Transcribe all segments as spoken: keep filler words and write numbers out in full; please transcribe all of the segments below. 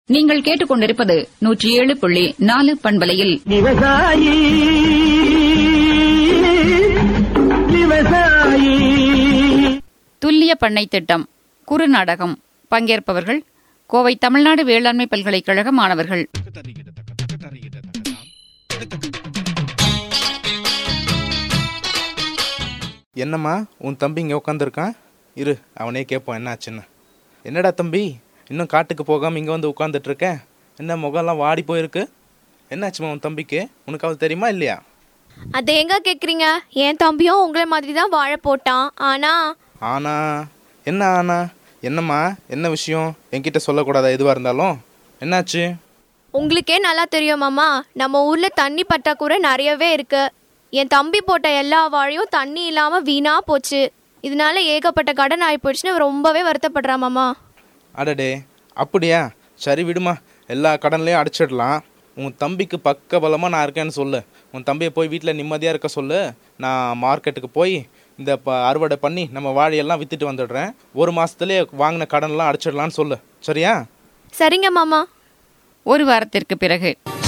நீங்கள் கேட்டுக்கொண்டிருப்பது நூற்றி ஏழு புள்ளி நாலு பண்பலையில் விவசாயி விவசாயி துல்லிய பண்ணை திட்டம் குறுநாடகம். பங்கேற்பவர்கள் கோவை தமிழ்நாடு வேளாண்மை பல்கலைக்கழக மாணவர்கள். என்னம்மா உன் தம்பி இங்கே உட்காந்துருக்கான்? இரு அவனே கேட்போம் என்னாச்சுன்னு. என்னடா தம்பி இன்னும் காட்டுக்கு போகாமல் இங்கே வந்து உட்காந்துட்ருக்கேன், என்ன முகம்லாம் வாடி போயிருக்கு? என்னாச்சுமா உன் தம்பிக்கு? உனக்கு அவள் தெரியுமா இல்லையா? அதை எங்க கேட்குறீங்க? என் தம்பியும் உங்களை மாதிரி தான் வாழை போட்டான். ஆனா ஆனா என்ன ஆனா என்னம்மா என்ன விஷயம்? என்கிட்ட சொல்லக்கூடாதா எதுவாக இருந்தாலும்? என்னாச்சு? உங்களுக்கே நல்லா தெரியும் மாமா, நம்ம ஊர்ல தண்ணி பற்றாக்குறை நிறையவே இருக்கு. என் தம்பி போட்ட எல்லா வாழையும் தண்ணி இல்லாம வீணா போச்சு. இதனால ஏகப்பட்ட கடன் ஆகி போயிடுச்சுன்னு ரொம்பவே வருத்தப்படுறா மாமா. அடடே அப்படியா? சரி விடுமா, எல்லா கடன்லையும் அடைச்சிடலாம். உன் தம்பிக்கு பக்க பலமாக நான் இருக்கேன்னு சொல்லு. உன் தம்பியை போய் வீட்டில் நிம்மதியாக இருக்க சொல்லு. நான் மார்க்கெட்டுக்கு போய் இந்த ப அறுவடை பண்ணி நம்ம வாழையெல்லாம் விற்றுட்டு வந்துடுறேன். ஒரு மாதத்துலேயே வாங்கின கடன்லாம் அடைச்சிடலான்னு சொல்லு. சரியா? சரிங்க மாமா. ஒரு வாரத்திற்கு பிறகு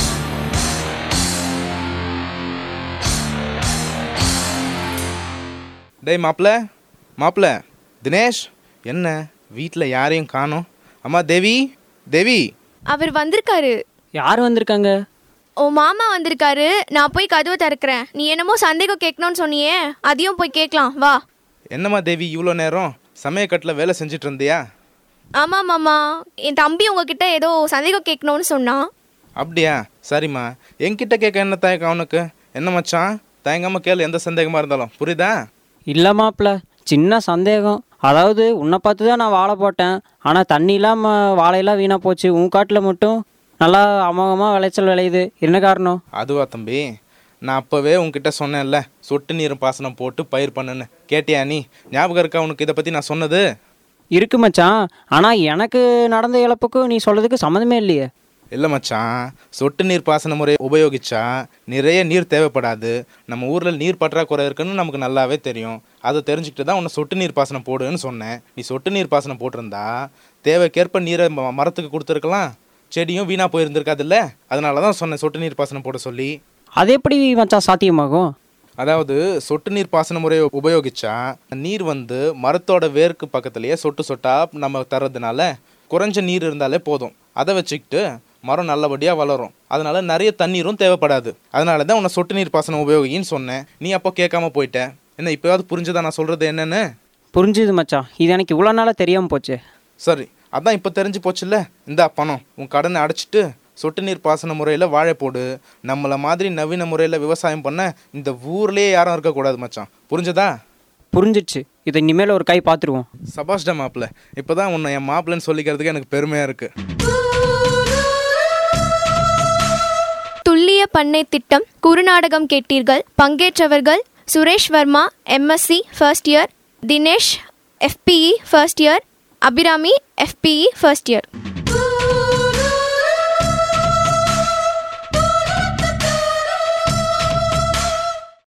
டேய் மாப்பிள்ள மாப்பிள்ள தினேஷ், என்ன வீட்டில் யாரையும் காணோம்? அம்மா தேவி தேவி. அவர் வந்திருக்காரு. யார் வந்திருக்காங்க? ஓ மாமா வந்திருக்காரு. நான் போய் கதவை திறக்கிறேன். நீ என்னமோ சந்தேகம் கேட்கணும்னு சொன்னியே, அதையும் போய் கேட்கலாம் வா. என்னம்மா தேவி இவ்வளோ நேரம் சமயக்கட்டில் வேலை செஞ்சுட்டு இருந்தியா? ஆமா மாமா, என் தம்பி உங்ககிட்ட ஏதோ சந்தேகம் கேட்கணும்னு சொன்னான். அப்படியா? சரிம்மா, என்கிட்ட கேட்க என்ன தயக்கம் அவனுக்கு? என்ன மச்சான், தயங்காமல் கேளு, எந்த சந்தேகமாக இருந்தாலும். புரியுதா? இல்லை மாப்பிள்ள, சின்ன சந்தேகம். அதாவது உன்னை பார்த்து தான் நான் வாழை போட்டேன், ஆனால் தண்ணி இல்லாமல் வாழையெல்லாம் வீணாக போச்சு. உன் காட்டில் மட்டும் நல்லா அமோகமாக விளைச்சல் விளையுது. என்ன காரணம்? அதுவா தம்பி, நான் அப்போவே உன்கிட்ட சொன்னேன்ல, சொட்டு நீர் பாசனம் போட்டு பயிர் பண்ணுன்னு. கேட்டியா நீ? ஞாபகம் இருக்கா உனக்கு இதை பற்றி நான் சொன்னது? இருக்கு மச்சான், ஆனால் எனக்கு நடந்த இழப்புக்கு நீ சொல்கிறதுக்கு சம்மந்தமே இல்லையே. இல்லை மச்சான், சொட்டு நீர் பாசன முறையை உபயோகித்தா நிறைய நீர் தேவைப்படாது. நம்ம ஊரில் நீர் பற்றாக்குறை இருக்குன்னு நமக்கு நல்லாவே தெரியும். அதை தெரிஞ்சுக்கிட்டு தான் உன்னை சொட்டு நீர் பாசனம் போடுன்னு சொன்னேன். நீ சொட்டு நீர் பாசனம் போட்டிருந்தா தேவைக்கேற்ப நீரை மரத்துக்கு கொடுத்துருக்கலாம், செடியும் வீணாக போயிருந்துருக்காதுல்ல. அதனால தான் சொன்னேன் சொட்டு நீர் பாசனம் போட சொல்லி. அது எப்படி மச்சான் சாத்தியமாகும்? அதாவது சொட்டு நீர் பாசன முறையை உபயோகித்தா நீர் வந்து மரத்தோட வேருக்கு பக்கத்துலேயே சொட்டு சொட்டாக நம்ம தர்றதுனால குறைஞ்ச நீர் இருந்தாலே போதும். அதை வச்சுக்கிட்டு மரம் நல்லபடியாக வளரும். அதனால நிறைய தண்ணீரும் தேவைப்படாது. அதனால தான் உன்னை சொட்டு நீர் பாசனம் உபயோகின்னு சொன்னேன். நீ அப்போ கேட்காம போயிட்ட. என்ன இப்போயாவது புரிஞ்சுதா நான் சொல்கிறது என்னன்னு? புரிஞ்சுது மச்சான், இது எனக்கு இவ்வளோ நாளாக தெரியாமல் போச்சு. சரி, அதான் இப்போ தெரிஞ்சு போச்சுல்ல. இந்தா பணம், உன் கடனை அடைச்சிட்டு சொட்டு நீர் பாசன முறையில் வாழை போடு. நம்மளை மாதிரி நவீன முறையில் விவசாயம் பண்ண இந்த ஊர்லேயே யாரும் இருக்கக்கூடாது மச்சான். புரிஞ்சதா? புரிஞ்சிடுச்சு. இதை இனிமேல் ஒரு கை பார்த்துருவோம். சபாஷ்டா மாப்பிள்ள, இப்போ தான் உன்னை என் மாப்பிள்ளைன்னு சொல்லிக்கிறதுக்கு எனக்கு பெருமையாக இருக்குது. துல்லிய பண்ணை திட்டம் குறுநாடகம் கேட்டீர்கள். பங்கேற்றவர்கள் Suresh Varma MSc first year, Dinesh FPE first year, Abirami FPE first year.